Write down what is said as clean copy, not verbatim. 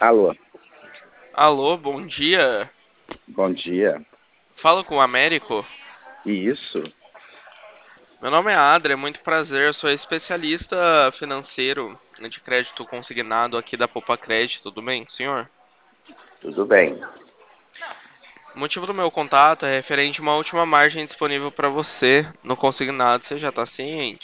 Alô, Alô, bom dia. bom dia. Falo com o Américo. Isso, Meu nome é Adria, é muito prazer. Eu sou especialista financeiro de crédito consignado aqui da Poupa Crédito. Tudo bem, senhor? tudo bem. O motivo do meu contato é referente a uma última margem disponível para você no consignado. Você já está ciente?